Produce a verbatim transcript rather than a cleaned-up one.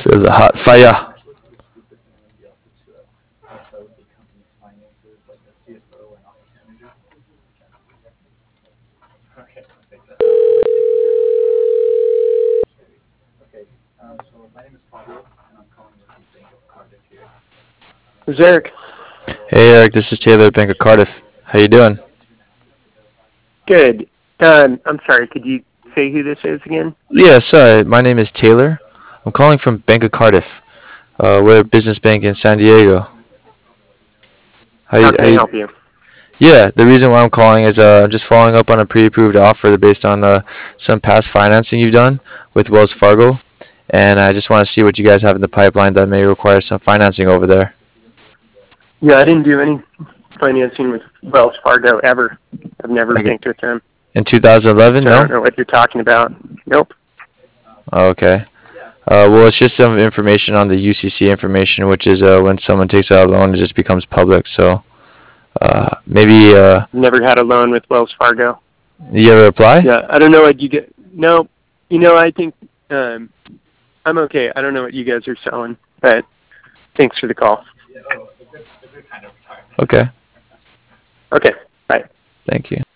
There's a hot fire. Who's Eric? Hey Eric, this is Taylor, Bank of Cardiff. How you doing? Good. Um, I'm sorry, could you say who this is again? Yeah, sorry. My name is Taylor. I'm calling from Bank of Cardiff. Uh, we're a business bank in San Diego. How How you, how can I you, help you? yeah, the reason why I'm calling is uh, just following up on a pre-approved offer based on uh, some past financing you've done with Wells Fargo, and I just want to see what you guys have in the pipeline that may require some financing over there. Yeah, I didn't do any financing with Wells Fargo ever. I've never Like banked with them, in two thousand eleven, so I no? don't know what you're talking about. Nope. Oh, okay. Uh, well, it's just some information on the U C C information, which is uh, when someone takes out a loan, it just becomes public. So uh, maybe uh, Never had a loan with Wells Fargo. you ever apply? Yeah, I don't know what you get. No, you know, I think um, I'm okay. I don't know what you guys are selling, but thanks for the call. Okay. Okay, bye. Thank you.